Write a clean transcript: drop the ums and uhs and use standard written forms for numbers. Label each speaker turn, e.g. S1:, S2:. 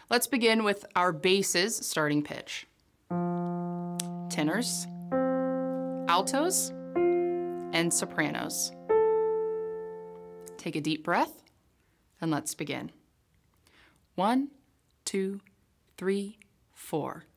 S1: Let's begin with our basses starting pitch. Tenors, altos, and sopranos. Take a deep breath, and let's begin. 1, 2, 3, 4.